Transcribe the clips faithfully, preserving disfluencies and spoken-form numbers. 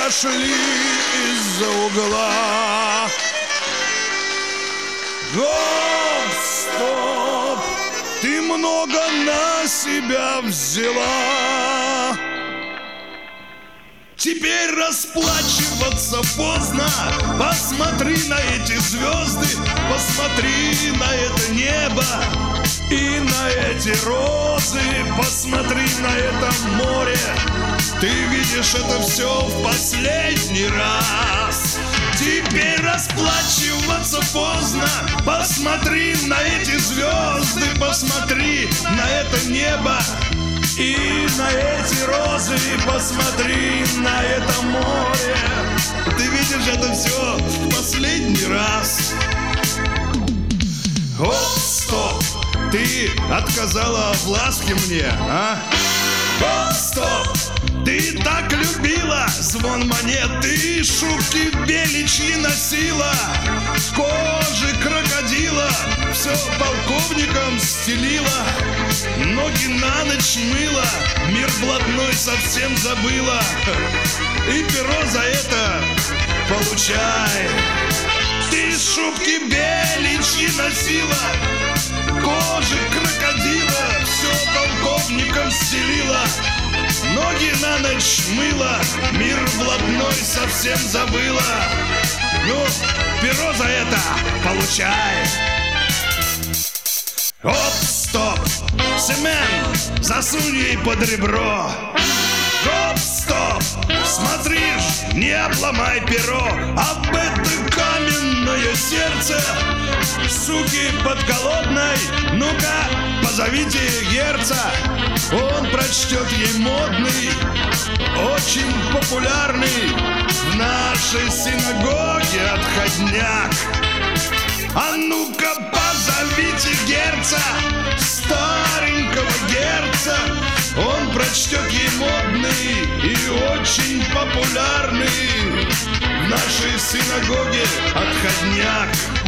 шли из-за угла. Гоп, стоп, ты много на себя взяла. Теперь расплачиваться поздно. Посмотри на эти звезды, посмотри на это небо и на эти розы, посмотри на это море. Ты видишь это все в последний раз. Теперь расплачиваться поздно. Посмотри на эти звезды, посмотри на это небо и на эти розы, посмотри на это море. Ты видишь это все в последний раз. Оп, стоп, ты отказала в ласке мне, а? Оп, стоп, ты так любила звон монет, ты шубки беличьи носила, кожи крокодила все полковником стелила, ноги на ночь мыла, мир блатной совсем забыла, и перо за это получай. Ты шубки беличьи носила, кожи крокодила все полковником стелила, ноги на ночь мыла, мир блатной совсем забыла. Ну, перо за это получай. Оп, стоп, Семен, засунь ей под ребро. Оп, стоп, смотришь, не обломай перо. Об это каменное сердце, суки подколодной, ну-ка, позовите Герца. Он прочтет ей модный, очень популярный в нашей синагоге отходняк. А ну-ка, позовите Герца, старенького Герца. Он прочтет ей модный и очень популярный в нашей синагоге отходняк.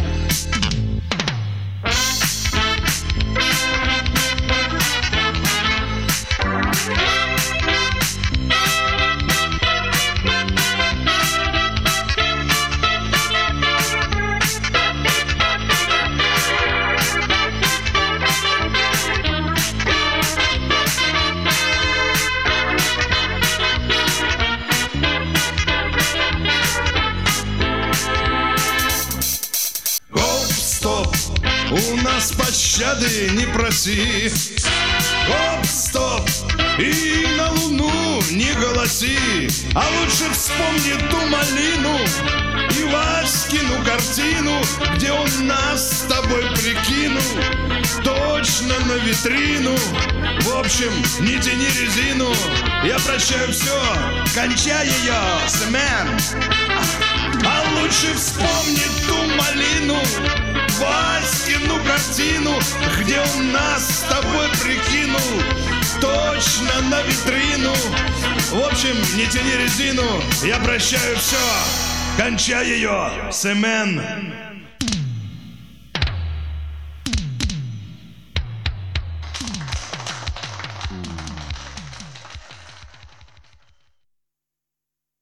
У нас пощады не проси. Оп, стоп, и на луну не голоси. А лучше вспомни ту малину и Васькину картину, где он нас с тобой прикинул точно на витрину. В общем, не тяни резину, я прощаю все, кончай ее, Семен. А лучше вспомни ту малину, Васькину картину, где он нас с тобой прикинул точно на витрину. В общем, не тяни резину, я прощаю все, кончай ее, Семен.